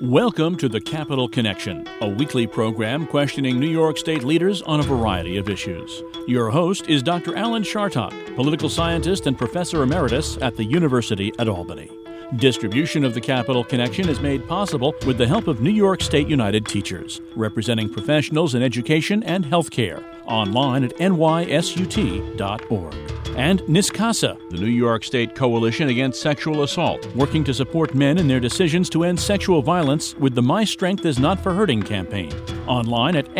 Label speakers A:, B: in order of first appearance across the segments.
A: Welcome to The Capital Connection, a weekly program questioning New York State leaders on a variety of issues. Your host is Dr. Alan Chartock, political scientist and professor emeritus at the University at Albany. Distribution of The Capital Connection is made possible with the help of New York State United Teachers, representing professionals in education and healthcare, online at nysut.org. And NYSCASA, the New York State Coalition Against Sexual Assault, working to support men in their decisions to end sexual violence with the My Strength Is Not for Hurting campaign, online at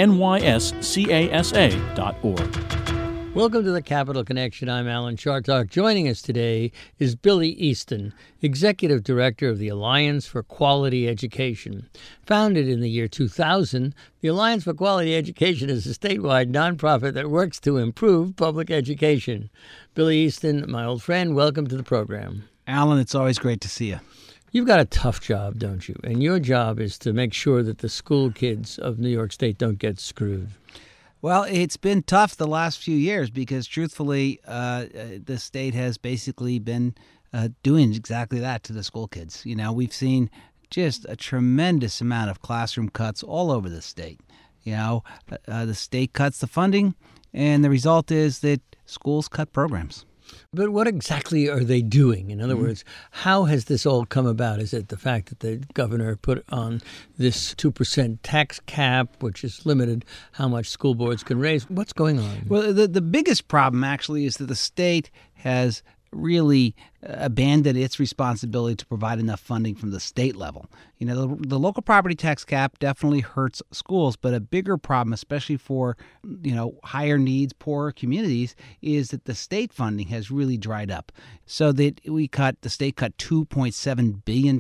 A: nyscasa.org.
B: Welcome to the Capital Connection. I'm Alan Chartock. Joining us today is Billy Easton, Executive Director of the Alliance for Quality Education. Founded in the year 2000, the Alliance for Quality Education is a statewide nonprofit that works to improve public education. Billy Easton, my old friend, welcome to the program.
C: Alan, it's always great to see you.
B: You've got a tough job, don't you? And your job is to make sure that the school kids of New York State don't get screwed.
C: Well, it's been tough the last few years because, truthfully, the state has basically been doing exactly that to the school kids. You know, we've seen just a tremendous amount of classroom cuts all over the state. You know, the state cuts the funding, and the result is that schools cut programs.
B: But what exactly are they doing? In other words, how has this all come about? Is it the fact that the governor put on this 2% tax cap, which has limited how much school boards can raise? What's going on?
C: Well, the biggest problem, actually, is that the state has really abandoned its responsibility to provide enough funding from the state level. You know, the local property tax cap definitely hurts schools, but a bigger problem, especially for, you know, higher needs, poorer communities, is that the state funding has really dried up. So that the state cut $2.7 billion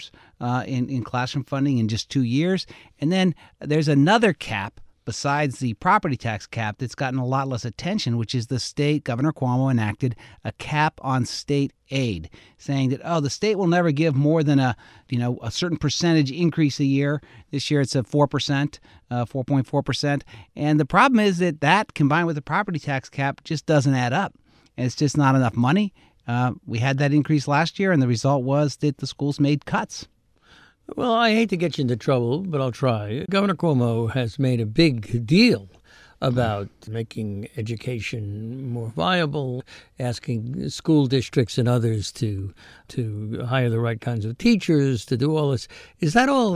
C: in classroom funding in just 2 years. And then there's another cap besides the property tax cap that's gotten a lot less attention, which is the state, Governor Cuomo enacted a cap on state aid, saying that, the state will never give more than a certain percentage increase a year. This year it's a 4%, 4.4%. And the problem is that combined with the property tax cap just doesn't add up. And it's just not enough money. We had that increase last year, and the result was that the schools made cuts.
B: Well, I hate to get you into trouble, but I'll try. Governor Cuomo has made a big deal about making education more viable, asking school districts and others to hire the right kinds of teachers, to do all this. Is that all,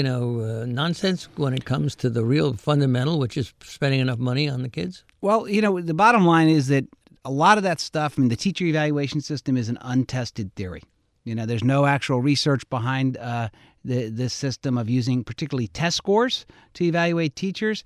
B: nonsense when it comes to the real fundamental, which is spending enough money on the kids? Well,
C: the bottom line is that a lot of that stuff, the teacher evaluation system is an untested theory. There's no actual research behind this system of using particularly test scores to evaluate teachers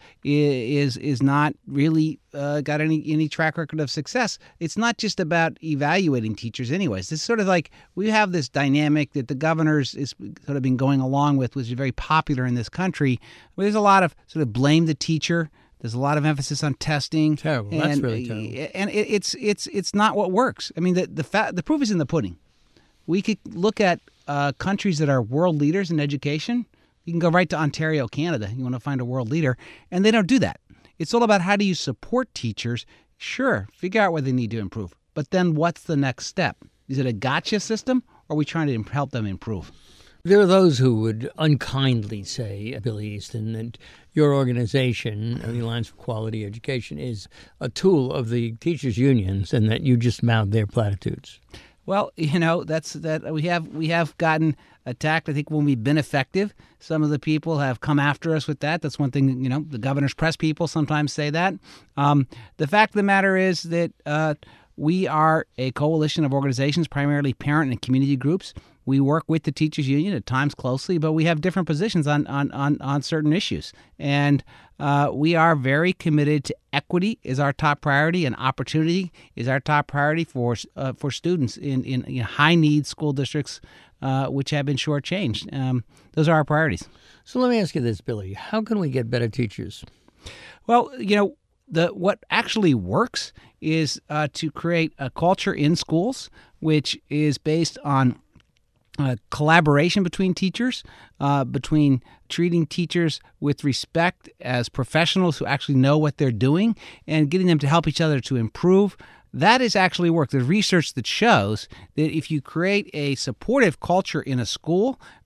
C: is not really got any track record of success. It's not just about evaluating teachers anyways. It's sort of like we have this dynamic that the governors is sort of been going along with, which is very popular in this country. There's a lot of sort of blame the teacher. There's a lot of emphasis on testing.
B: Terrible. That's really terrible.
C: And it's not what works. The proof is in the pudding. We could look at countries that are world leaders in education. You can go right to Ontario, Canada. You want to find a world leader, and they don't do that. It's all about how do you support teachers. Sure, figure out where they need to improve. But then what's the next step? Is it a gotcha system, or are we trying to help them improve?
B: There are those who would unkindly say, Billy Easton, that your organization, the Alliance for Quality Education, is a tool of the teachers' unions and that you just mount their platitudes.
C: Well, that's that we have gotten attacked. I think when we've been effective, some of the people have come after us with that. That's one thing, the governor's press people sometimes say that. The fact of the matter is that we are a coalition of organizations, primarily parent and community groups. We work with the teachers union at times closely, but we have different positions on certain issues. And we are very committed to equity is our top priority, and opportunity is our top priority for students in high need school districts, which have been shortchanged. Those are our priorities.
B: So let me ask you this, Billy. How can we get better teachers?
C: Well, what actually works is to create a culture in schools which is based on collaboration between teachers, between treating teachers with respect as professionals who actually know what they're doing and getting them to help each other to improve. That has actually worked. There's research that shows that if you create a supportive culture in a school,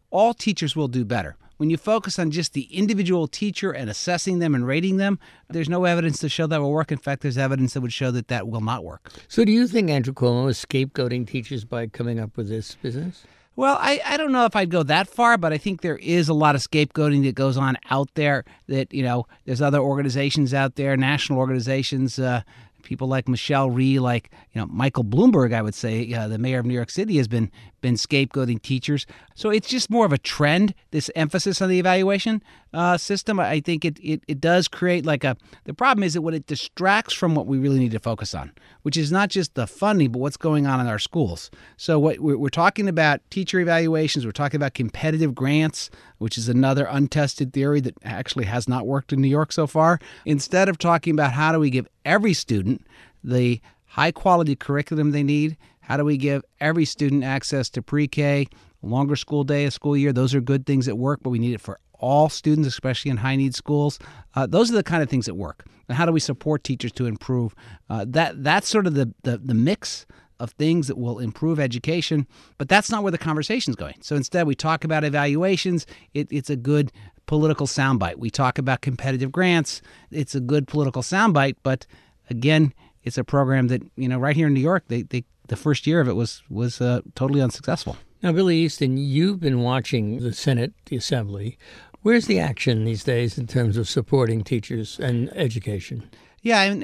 C: all teachers will do better. When you focus on just the individual teacher and assessing them and rating them, there's no evidence to show that will work. In fact, there's evidence that would show that that will not work.
B: So do you think Andrew Cuomo is scapegoating teachers by coming up with this business?
C: Well, I don't know if I'd go that far, but I think there is a lot of scapegoating that goes on out there that, there's other organizations out there, national organizations, people like Michelle Rhee, like Michael Bloomberg, I would say, the mayor of New York City, has been scapegoating teachers. So it's just more of a trend, this emphasis on the evaluation system. I think it does create the problem is that when it distracts from what we really need to focus on, which is not just the funding, but what's going on in our schools. So what we're talking about teacher evaluations, we're talking about competitive grants, which is another untested theory that actually has not worked in New York so far. Instead of talking about how do we give every student the high-quality curriculum they need, how do we give every student access to pre-K, a longer school day, a school year? Those are good things that work, but we need it for all students, especially in high-need schools. Those are the kind of things that work. And how do we support teachers to improve? That's sort of the mix of things that will improve education, but that's not where the conversation's going. So instead, we talk about evaluations. It's a good political soundbite. We talk about competitive grants. It's a good political soundbite, but again, it's a program that, right here in New York, the first year of it was totally unsuccessful.
B: Now, Billy Easton, you've been watching the Senate, the Assembly. Where's the action these days in terms of supporting teachers and education?
C: Yeah, and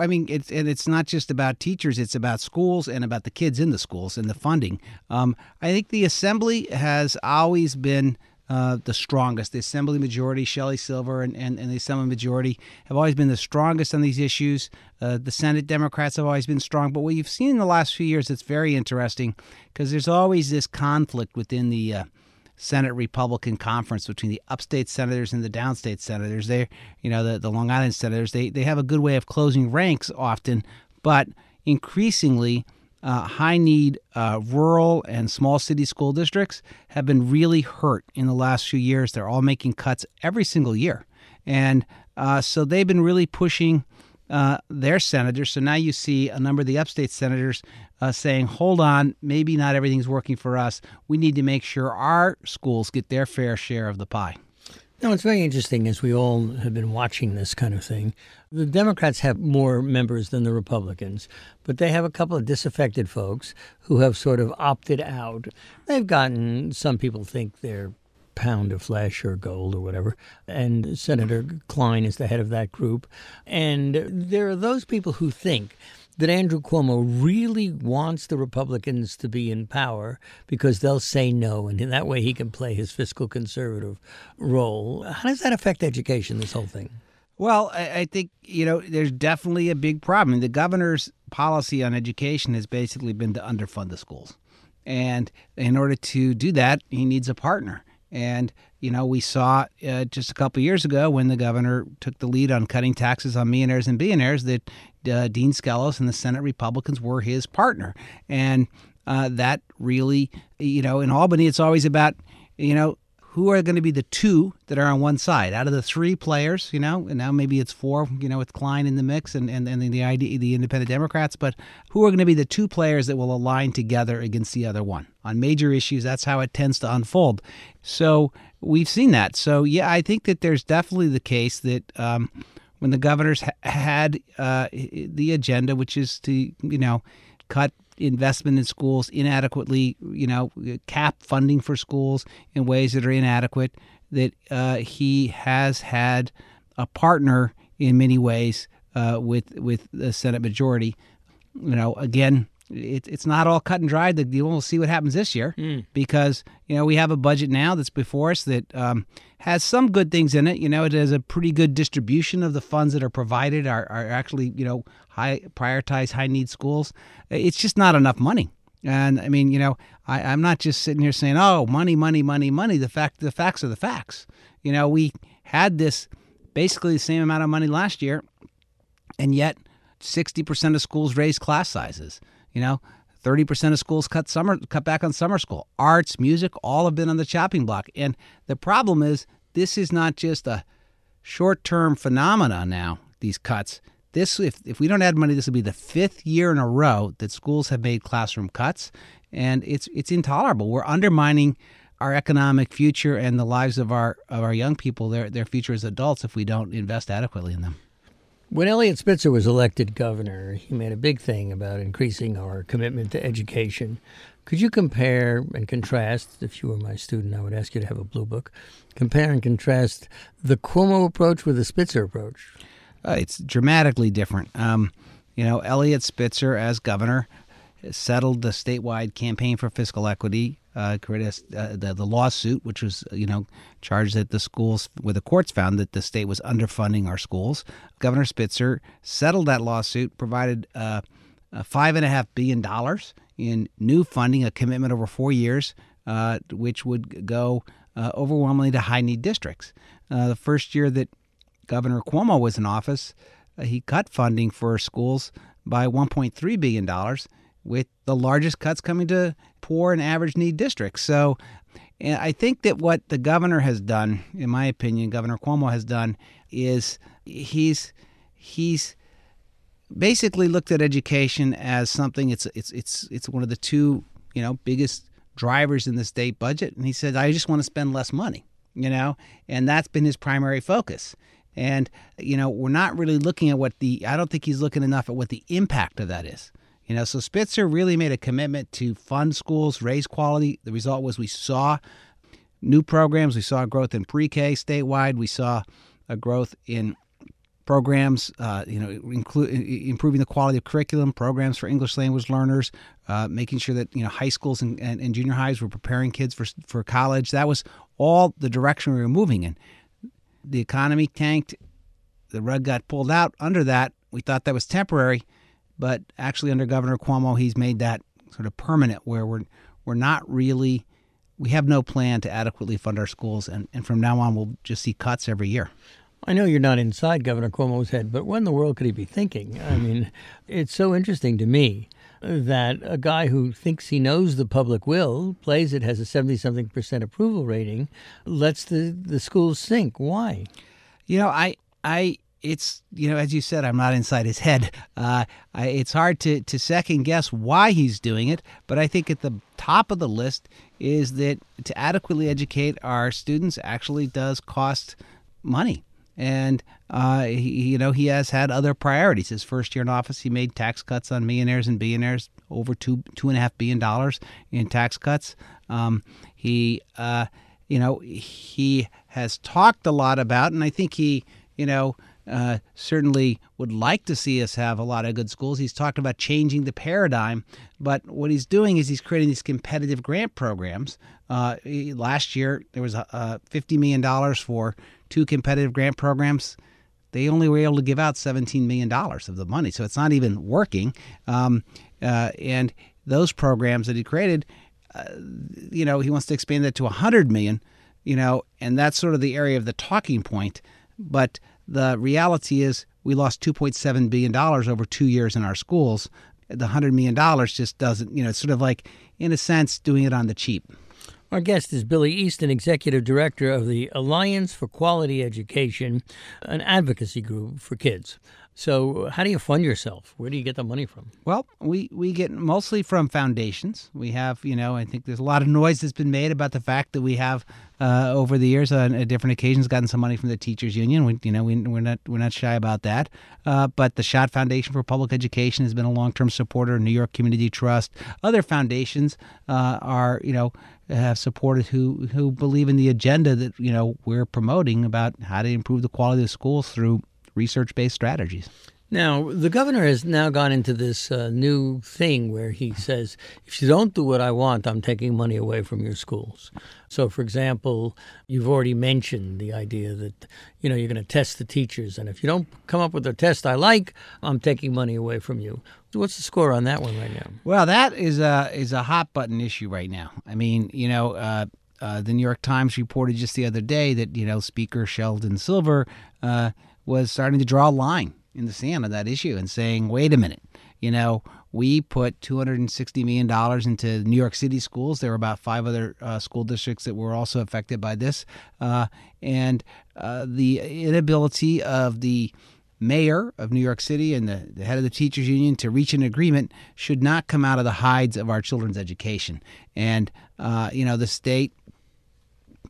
C: it's not just about teachers; it's about schools and about the kids in the schools and the funding. I think the Assembly has always been the strongest. The Assembly majority, Shelley Silver and the Assembly majority have always been the strongest on these issues. The Senate Democrats have always been strong. But what you've seen in the last few years, it's very interesting because there's always this conflict within the Senate Republican conference between the upstate senators and the downstate senators. They're, the Long Island senators, they have a good way of closing ranks often, but increasingly high-need rural and small city school districts have been really hurt in the last few years. They're all making cuts every single year. And so they've been really pushing their senators. So now you see a number of the upstate senators saying, hold on, maybe not everything's working for us. We need to make sure our schools get their fair share of the pie.
B: Now, it's very interesting, as we all have been watching this kind of thing. The Democrats have more members than the Republicans, but they have a couple of disaffected folks who have sort of opted out. They've gotten, some people think they're pound of flesh or gold or whatever, and Senator Klein is the head of that group. And there are those people who think that Andrew Cuomo really wants the Republicans to be in power because they'll say no, and in that way he can play his fiscal conservative role. How does that affect education, this whole thing?
C: Well, I think, there's definitely a big problem. The governor's policy on education has basically been to underfund the schools. And in order to do that, he needs a partner. And, we saw just a couple of years ago when the governor took the lead on cutting taxes on millionaires and billionaires that Dean Skelos and the Senate Republicans were his partner. And that really, in Albany, it's always about, who are going to be the two that are on one side out of the three players, and now maybe it's four, with Klein in the mix and the independent Democrats, but who are going to be the two players that will align together against the other one on major issues? That's how it tends to unfold. So we've seen that. So, yeah, I think that there's definitely the case that when the governors had the agenda, which is to, cut investment in schools inadequately, cap funding for schools in ways that are inadequate, that he has had a partner in many ways with the Senate majority. Again, it's not all cut and dried. We'll see what happens this year because, we have a budget now that's before us that has some good things in it. It has a pretty good distribution of the funds that are provided are actually, prioritized high-need schools. It's just not enough money. And, I'm not just sitting here saying, oh, money, money, money, money. The facts are the facts. We had this basically the same amount of money last year, and yet 60% of schools raised class sizes. 30% of schools cut back on summer school. Arts, music, all have been on the chopping block. And the problem is this is not just a short-term phenomenon now, these cuts. If we don't add money, this will be the fifth year in a row that schools have made classroom cuts. And it's intolerable. We're undermining our economic future and the lives of our young people, their future as adults, if we don't invest adequately in them.
B: When Eliot Spitzer was elected governor, he made a big thing about increasing our commitment to education. Could you compare and contrast, if you were my student, I would ask you to have a blue book, compare and contrast the Cuomo approach with the Spitzer approach?
C: It's dramatically different. Eliot Spitzer, as governor, settled the statewide campaign for fiscal equity, created the lawsuit, which was, charged that the schools, where the courts found that the state was underfunding our schools. Governor Spitzer settled that lawsuit, provided $5.5 billion in new funding, a commitment over 4 years, which would go overwhelmingly to high-need districts. The first year that Governor Cuomo was in office, he cut funding for schools by $1.3 billion, with the largest cuts coming to poor and average need districts. So I think that what the governor has done, in my opinion, Governor Cuomo has done, is he's basically looked at education as something. It's one of the two biggest drivers in the state budget, and he said, I just want to spend less money, and that's been his primary focus. And we're not really looking at I don't think he's looking enough at what the impact of that is. So Spitzer really made a commitment to fund schools, raise quality. The result was we saw new programs. We saw growth in pre-K statewide. We saw a growth in programs, improving the quality of curriculum, programs for English language learners, making sure that high schools and junior highs were preparing kids for college. That was all the direction we were moving in. The economy tanked. The rug got pulled out. Under that, we thought that was temporary. But actually, under Governor Cuomo, he's made that sort of permanent, where we have no plan to adequately fund our schools, and from now on, we'll just see cuts every year.
B: I know you're not inside Governor Cuomo's head, but what in the world could he be thinking? I mean, it's so interesting to me that a guy who thinks he knows the public will, plays it, has a 70-something% approval rating, lets the schools sink. Why? It's,
C: as you said, I'm not inside his head. It's hard to second guess why he's doing it, but I think at the top of the list is that to adequately educate our students actually does cost money. And, he has had other priorities. His first year in office, he made tax cuts on millionaires and billionaires, over $2.5 billion in tax cuts. He has talked a lot about, and I think he, certainly would like to see us have a lot of good schools. He's talked about changing the paradigm, but what he's doing is he's creating these competitive grant programs. Last year, there was $50 million for 2 competitive grant programs. They only were able to give out $17 million of the money, so it's not even working. And those programs that he created, he wants to expand that to $100 million, and that's sort of the area of the talking point. But the reality is we lost $2.7 billion over 2 years in our schools. The $100 million just doesn't, it's sort of like, in a sense, doing it on the cheap.
B: Our guest is Billy Easton, Executive Director of the Alliance for Quality Education, an advocacy group for kids. So how do you fund yourself? Where do you get the money from?
C: Well, we get mostly from foundations. We have, I think there's a lot of noise that's been made about the fact that we have, over the years, on different occasions, gotten some money from the Teachers Union. We're not shy about that. But the Schott Foundation for Public Education has been a long-term supporter. New York Community Trust, other foundations have supported who believe in the agenda that we're promoting about how to improve the quality of schools through research-based strategies.
B: Now, the governor has now gone into this new thing where he says, if you don't do what I want, I'm taking money away from your schools. So, for example, you've already mentioned the idea that, you're going to test the teachers. And if you don't come up with a test I like, I'm taking money away from you. What's the score on that one right now?
C: Well, that is a hot-button issue right now. I mean, the New York Times reported just the other day that, Speaker Sheldon Silver was starting to draw a line in the sand on that issue and saying, wait a minute, we put $260 million into New York City schools. There were about 5 other school districts that were also affected by this. And the inability of the mayor of New York City and the head of the teachers union to reach an agreement should not come out of the hides of our children's education. And, the state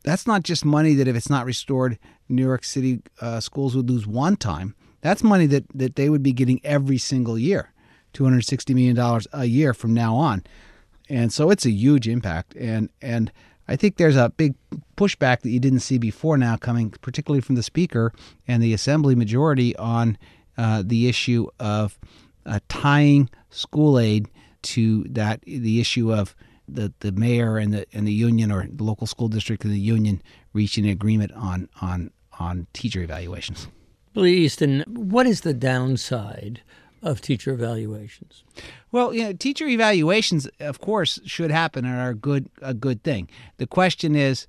C: that's not just money that if it's not restored, New York City schools would lose one time. That's money that they would be getting every single year, $260 million a year from now on. And so it's a huge impact. And I think there's a big pushback that you didn't see before now coming, particularly from the Speaker and the Assembly majority on the issue of tying school aid to the issue of the mayor and the union, or the local school district and the union, reaching an agreement on teacher evaluations.
B: Billy Easton, what is the downside of teacher evaluations?
C: Well, teacher evaluations, of course, should happen and are a good thing. The question is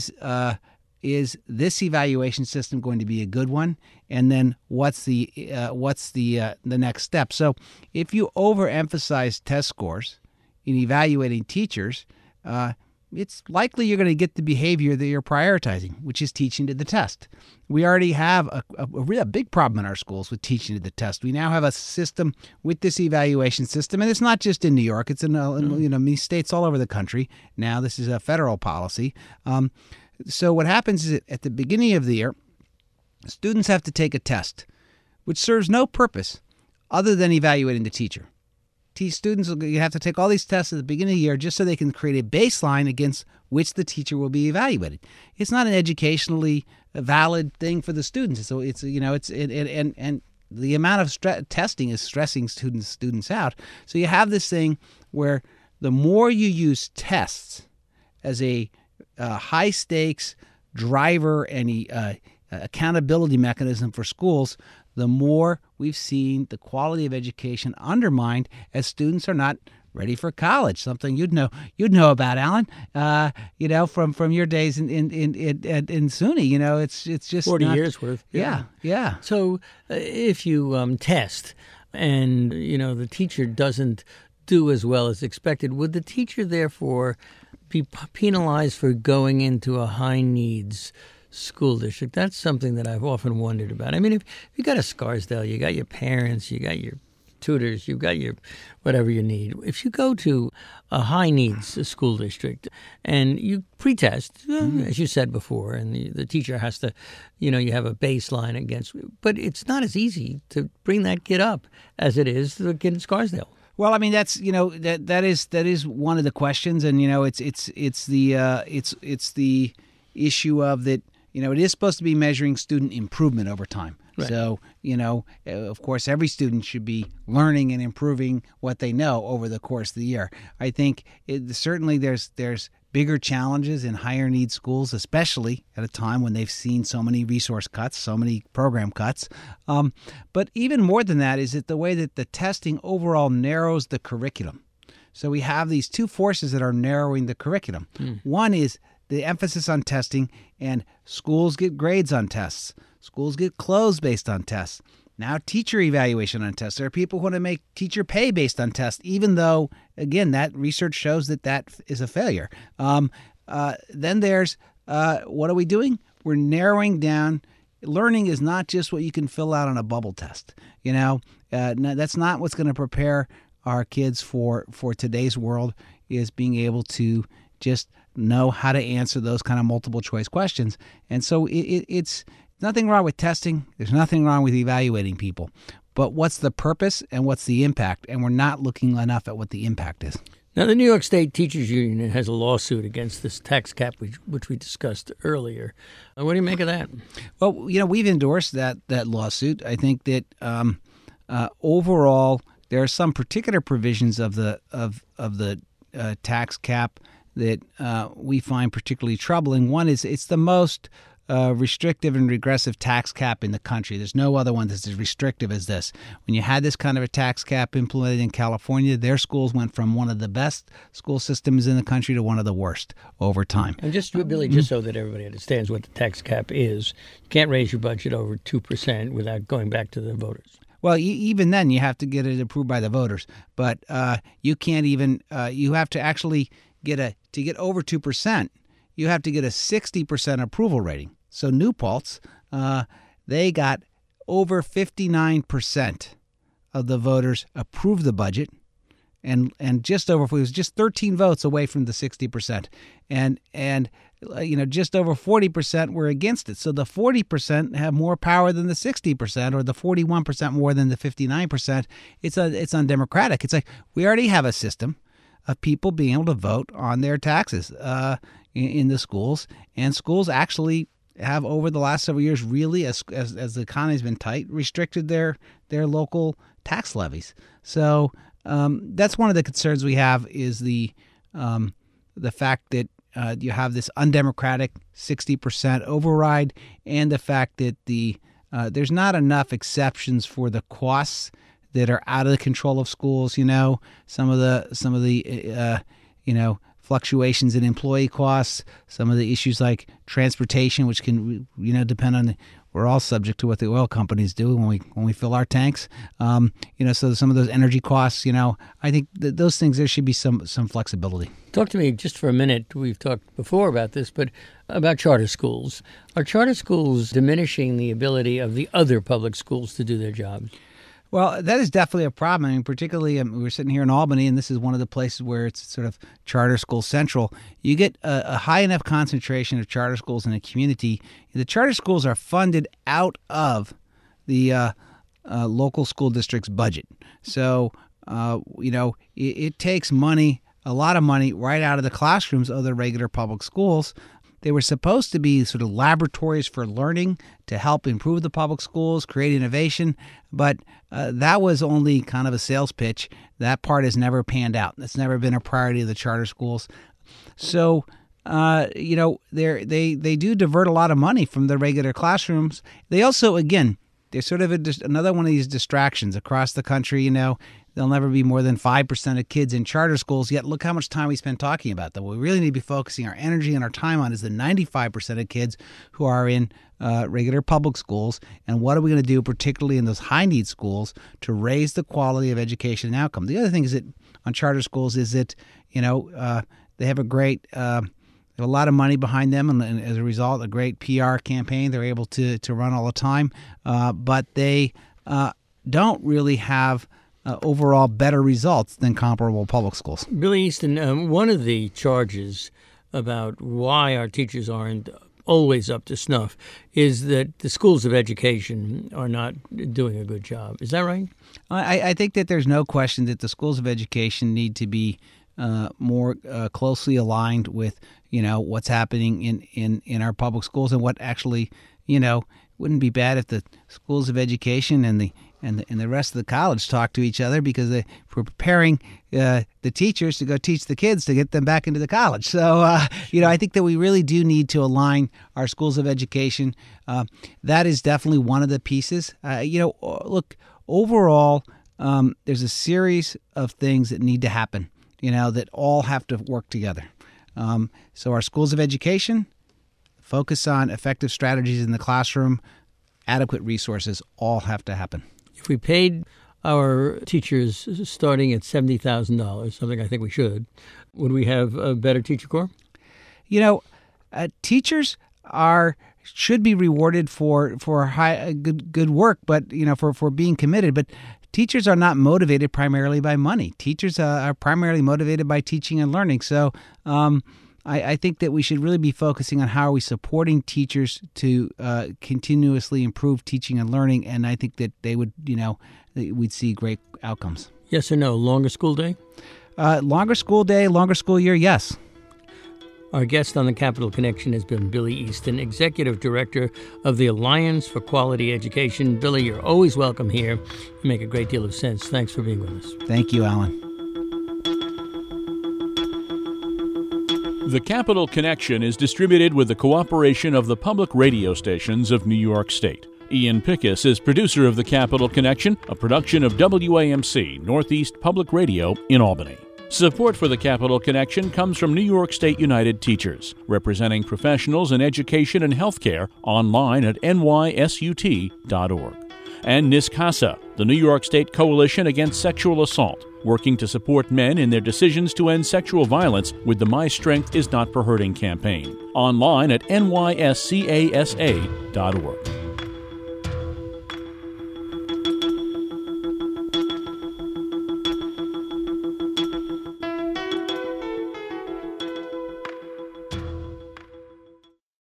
C: this evaluation system going to be a good one? And then what's the next step? So if you overemphasize test scores in evaluating teachers, it's likely you're going to get the behavior that you're prioritizing, which is teaching to the test. We already have a big problem in our schools with teaching to the test. We now have a system with this evaluation system, and it's not just in New York. It's in many states all over the country. Now this is a federal policy. So what happens is that at the beginning of the year, students have to take a test, which serves no purpose other than evaluating the teacher. Students you have to take all these tests at the beginning of the year just so they can create a baseline against which the teacher will be evaluated. It's not an educationally valid thing for the students. So it's and the amount of testing is stressing students out. So you have this thing where the more you use tests as a high stakes driver and accountability mechanism for schools, the more we've seen the quality of education undermined as students are not ready for college. Something you'd know about, Alan. From your days in SUNY. It's just
B: 40 years worth.
C: Yeah.
B: So if you test and the teacher doesn't do as well as expected, would the teacher therefore be penalized for going into a high needs school district? That's something that I've often wondered about. I mean, if you got a Scarsdale, you got your parents, you got your tutors, you've got your whatever you need. If you go to a high needs school district and you pretest, as you said before, and the teacher has to, you have a baseline against, but it's not as easy to bring that kid up as it is the kid in Scarsdale.
C: Well, I mean, that's that is one of the questions, and it's the issue of that. It is supposed to be measuring student improvement over time. Right. So, of course, every student should be learning and improving what they know over the course of the year. I think certainly there's bigger challenges in higher need schools, especially at a time when they've seen so many resource cuts, so many program cuts. But even more than that is that the way that the testing overall narrows the curriculum. So we have these two forces that are narrowing the curriculum. One is the emphasis on testing, and schools get grades on tests. Schools get closed based on tests. Now teacher evaluation on tests. There are people who want to make teacher pay based on tests, even though, again, that research shows that is a failure. Then there's what are we doing? We're narrowing down. Learning is not just what you can fill out on a bubble test. That's not what's going to prepare our kids for today's world, is being able to just know how to answer those kind of multiple choice questions. And so it's nothing wrong with testing. There's nothing wrong with evaluating people. But what's the purpose and what's the impact? And we're not looking enough at what the impact is.
B: Now, the New York State Teachers Union has a lawsuit against this tax cap, which we discussed earlier. What do you make of that?
C: Well, we've endorsed that lawsuit. I think that overall, there are some particular provisions of the tax cap that we find particularly troubling. One is it's the most restrictive and regressive tax cap in the country. There's no other one that's as restrictive as this. When you had this kind of a tax cap implemented in California, their schools went from one of the best school systems in the country to one of the worst over time.
B: And just so that everybody understands what the tax cap is, you can't raise your budget over 2% without going back to the voters.
C: Well, even then, you have to get it approved by the voters. But you can't even you have to actually to get over 2%, you have to get a 60% approval rating. So New Paltz, they got over 59% of the voters approved the budget, and just over, it was just 13 votes away from the 60%, and just over 40% were against it. So the 40% have more power than the 60%, or the 41% more than the 59%. It's undemocratic. It's like we already have a system of people being able to vote on their taxes in the schools, and schools actually have over the last several years really, as the economy's been tight, restricted their local tax levies. So that's one of the concerns we have, is the fact that you have this undemocratic 60% override, and the fact that there's not enough exceptions for the costs that are out of the control of schools. Some of the fluctuations in employee costs, some of the issues like transportation, which can depend on. We're all subject to what the oil companies do when we fill our tanks. So some of those energy costs. I think those things, there should be some flexibility.
B: Talk to me just for a minute. We've talked before about this, but about charter schools. Are charter schools diminishing the ability of the other public schools to do their jobs?
C: Well, that is definitely a problem. I mean, particularly we're sitting here in Albany, and this is one of the places where it's sort of charter school central. You get a high enough concentration of charter schools in a community. The charter schools are funded out of the local school district's budget. So, it takes money, a lot of money, right out of the classrooms of the regular public schools. They were supposed to be sort of laboratories for learning to help improve the public schools, create innovation, but that was only kind of a sales pitch. That part has never panned out. That's never been a priority of the charter schools. So, they do divert a lot of money from the regular classrooms. They also, again, they're sort of another one of these distractions across the country. There'll never be more than 5% of kids in charter schools, yet look how much time we spend talking about them. What we really need to be focusing our energy and our time on is the 95% of kids who are in regular public schools, and what are we going to do, particularly in those high-need schools, to raise the quality of education and outcome. The other thing is that on charter schools is that, they have a lot of money behind them, and as a result, a great PR campaign they're able to run all the time, but they don't really have overall better results than comparable public schools.
B: Billy Easton, one of the charges about why our teachers aren't always up to snuff is that the schools of education are not doing a good job. Is that right?
C: I think that there's no question that the schools of education need to be more closely aligned with, what's happening in our public schools, and what actually, wouldn't be bad if the schools of education and the rest of the college talk to each other, because we're preparing the teachers to go teach the kids to get them back into the college. So, I think that we really do need to align our schools of education. That is definitely one of the pieces. Look, overall, there's a series of things that need to happen, that all have to work together. So our schools of education, focus on effective strategies in the classroom, adequate resources, all have to happen.
B: If we paid our teachers starting at $70,000, something I think we should, would we have a better teacher corps?
C: Teachers should be rewarded for good work, but for being committed. But teachers are not motivated primarily by money. Teachers are primarily motivated by teaching and learning. So I think that we should really be focusing on how are we supporting teachers to continuously improve teaching and learning, and I think that they would, we'd see great outcomes.
B: Yes or no? Longer school day?
C: Longer school day, longer school year, yes.
B: Our guest on the Capital Connection has been Billy Easton, Executive Director of the Alliance for Quality Education. Billy, you're always welcome here. You make a great deal of sense. Thanks for being with us.
C: Thank you, Alan.
A: The Capital Connection is distributed with the cooperation of the public radio stations of New York State. Ian Pickus is producer of the Capital Connection, a production of WAMC, Northeast Public Radio in Albany. Support for the Capital Connection comes from New York State United Teachers, representing professionals in education and healthcare online at nysut.org. And NISCASA, the New York State Coalition Against Sexual Assault, working to support men in their decisions to end sexual violence with the My Strength Is Not for Hurting campaign. Online at nyscasa.org.